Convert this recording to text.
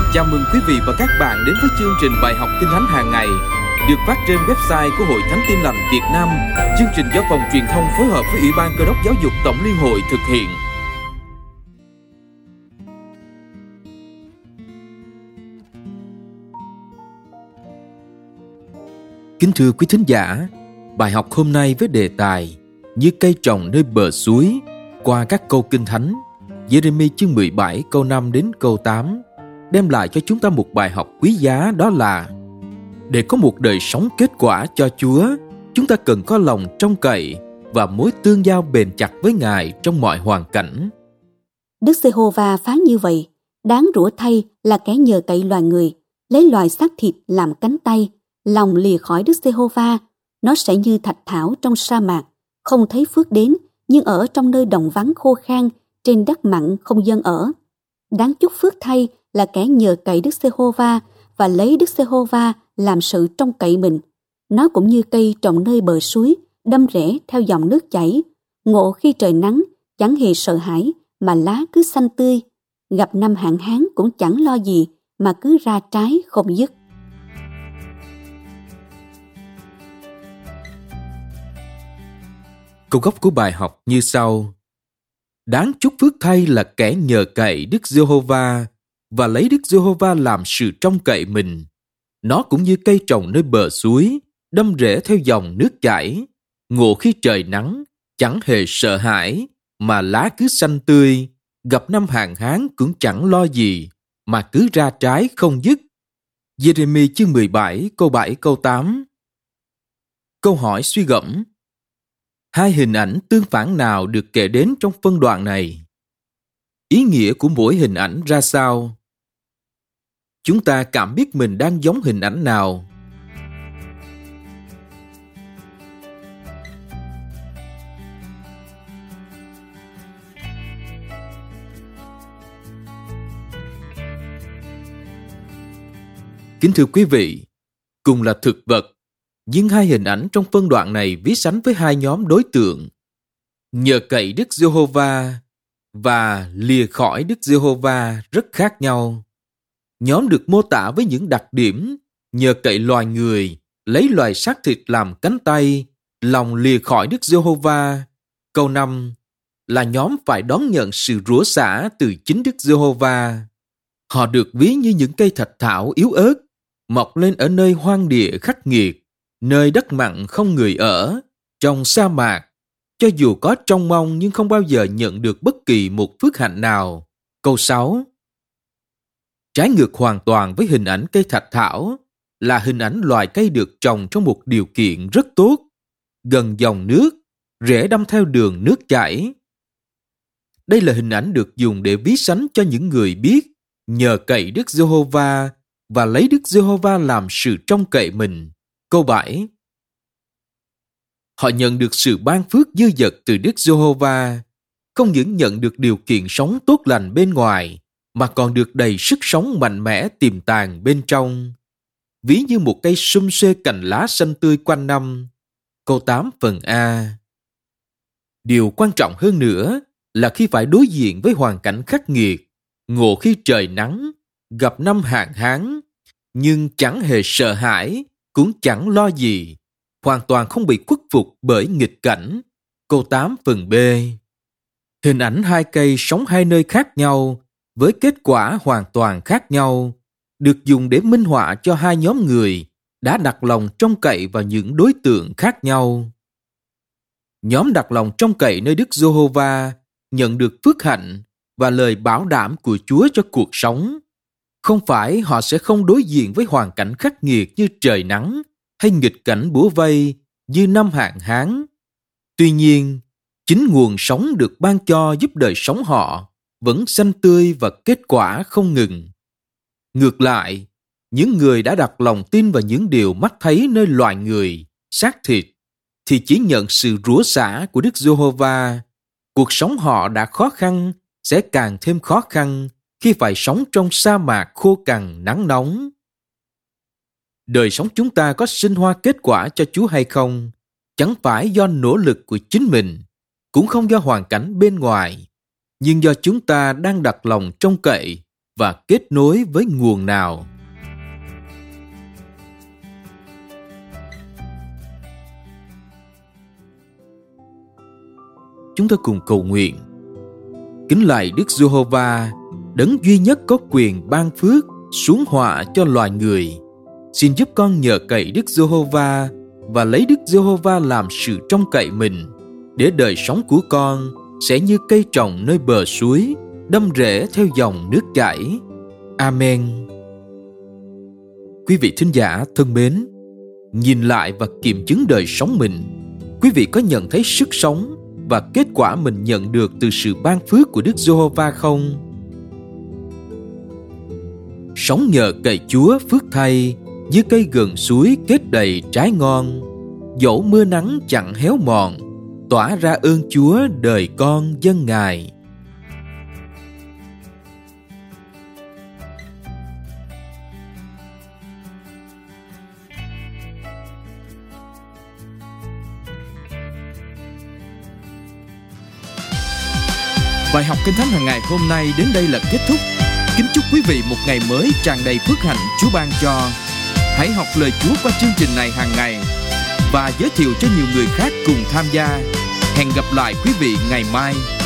Chào mừng quý vị và các bạn đến với chương trình bài học Kinh Thánh hàng ngày được phát trên website của Hội Thánh Tin Lành Việt Nam. Chương trình do Phòng Truyền thông phối hợp với Ủy ban Cơ đốc Giáo dục Tổng Liên hội thực hiện. Kính thưa quý thính giả, bài học hôm nay với đề tài Như cây trồng nơi bờ suối qua các câu Kinh Thánh Giê-rê-mi chương 17 câu 5 đến câu 8 đem lại cho chúng ta một bài học quý giá, đó là để có một đời sống kết quả cho Chúa, chúng ta cần có lòng trông cậy và mối tương giao bền chặt với Ngài trong mọi hoàn cảnh. Đức Giê-hô-va phán như vậy: đáng rủa thay là kẻ nhờ cậy loài người, lấy loài xác thịt làm cánh tay, lòng lìa khỏi Đức Giê-hô-va. Nó sẽ như thạch thảo trong sa mạc, không thấy phước đến, nhưng ở trong nơi đồng vắng khô khan, trên đất mặn không dân ở. Đáng chúc phước thay là kẻ nhờ cậy Đức Giê-hô-va và lấy Đức Giê-hô-va làm sự trông cậy mình. Nó cũng như cây trồng nơi bờ suối, đâm rễ theo dòng nước chảy, ngộ khi trời nắng, chẳng hề sợ hãi, mà lá cứ xanh tươi. Gặp năm hạn hán cũng chẳng lo gì, mà cứ ra trái không dứt. Câu gốc của bài học như sau: đáng chúc phước thay là kẻ nhờ cậy Đức Giê-hô-va và lấy Đức Giê-hô-va làm sự trông cậy mình. Nó cũng như cây trồng nơi bờ suối, đâm rễ theo dòng nước chảy, ngộ khi trời nắng, chẳng hề sợ hãi, mà lá cứ xanh tươi. Gặp năm hạn hán cũng chẳng lo gì, mà cứ ra trái không dứt. Giê-rê-mi chương 17 câu 7 câu 8. Câu hỏi suy gẫm: hai hình ảnh tương phản nào được kể đến trong phân đoạn này? Ý nghĩa của mỗi hình ảnh ra sao? Chúng ta cảm biết mình đang giống hình ảnh nào? Kính thưa quý vị, cùng là thực vật, nhưng hai hình ảnh trong phân đoạn này ví sánh với hai nhóm đối tượng: nhờ cậy Đức Giê-hô-va và lìa khỏi Đức Giê-hô-va rất khác nhau. Nhóm được mô tả với những đặc điểm nhờ cậy loài người, lấy loài xác thịt làm cánh tay, lòng lìa khỏi Đức Giê-hô-va. Câu 5 là nhóm phải đón nhận sự rủa xả từ chính Đức Giê-hô-va. Họ được ví như những cây thạch thảo yếu ớt, mọc lên ở nơi hoang địa khắc nghiệt, nơi đất mặn không người ở, trong sa mạc, cho dù có trông mong nhưng không bao giờ nhận được bất kỳ một phước hạnh nào. Câu 6 trái ngược hoàn toàn với hình ảnh cây thạch thảo là hình ảnh loài cây được trồng trong một điều kiện rất tốt, gần dòng nước, rễ đâm theo đường nước chảy. Đây là hình ảnh được dùng để ví sánh cho những người biết nhờ cậy Đức Giê-hô-va và lấy Đức Giê-hô-va làm sự trông cậy mình. Câu 7 họ nhận được sự ban phước dư dật từ Đức Giê-hô-va, không những nhận được điều kiện sống tốt lành bên ngoài, mà còn được đầy sức sống mạnh mẽ tiềm tàng bên trong, ví như một cây sum xuê cành lá xanh tươi quanh năm. Câu 8 phần A. Điều quan trọng hơn nữa là khi phải đối diện với hoàn cảnh khắc nghiệt, ngộ khi trời nắng, gặp năm hạn hán, nhưng chẳng hề sợ hãi, cũng chẳng lo gì, hoàn toàn không bị khuất phục bởi nghịch cảnh. Câu 8 phần B. Hình ảnh hai cây sống hai nơi khác nhau, với kết quả hoàn toàn khác nhau, được dùng để minh họa cho hai nhóm người đã đặt lòng trông cậy vào những đối tượng khác nhau. Nhóm đặt lòng trông cậy nơi Đức Giê-hô-va nhận được phước hạnh và lời bảo đảm của Chúa cho cuộc sống. Không phải họ sẽ không đối diện với hoàn cảnh khắc nghiệt như trời nắng hay nghịch cảnh bủa vây như năm hạn hán. Tuy nhiên, chính nguồn sống được ban cho giúp đời sống họ vẫn xanh tươi và kết quả không ngừng. Ngược lại, những người đã đặt lòng tin vào những điều mắt thấy nơi loài người, xác thịt, thì chỉ nhận sự rủa xả của Đức Giê-hô-va. Cuộc sống họ đã khó khăn, sẽ càng thêm khó khăn khi phải sống trong sa mạc khô cằn nắng nóng. Đời sống chúng ta có sinh hoa kết quả cho Chúa hay không, chẳng phải do nỗ lực của chính mình, cũng không do hoàn cảnh bên ngoài, nhưng do chúng ta đang đặt lòng trông cậy và kết nối với nguồn nào. Chúng ta cùng cầu nguyện. Kính lạy Đức Giê-hô-va, đấng duy nhất có quyền ban phước xuống họa cho loài người. Xin giúp con nhờ cậy Đức Giê-hô-va và lấy Đức Giê-hô-va làm sự trông cậy mình, để đời sống của con sẽ như cây trồng nơi bờ suối, đâm rễ theo dòng nước chảy. Amen. Quý vị thính giả thân mến, nhìn lại và kiểm chứng đời sống mình, quý vị có nhận thấy sức sống và kết quả mình nhận được từ sự ban phước của Đức Giê-hô-va không? Sống nhờ cậy Chúa phước thay, như cây gần suối kết đầy trái ngon, dẫu mưa nắng chẳng héo mòn, tỏa ra ơn Chúa đời con dân Ngài. Bài học Kinh Thánh hàng ngày hôm nay đến đây là kết thúc. Kính chúc quý vị một ngày mới tràn đầy phước hạnh Chúa ban cho. Hãy học lời Chúa qua chương trình này hàng ngày và giới thiệu cho nhiều người khác cùng tham gia. Hẹn gặp lại quý vị ngày mai.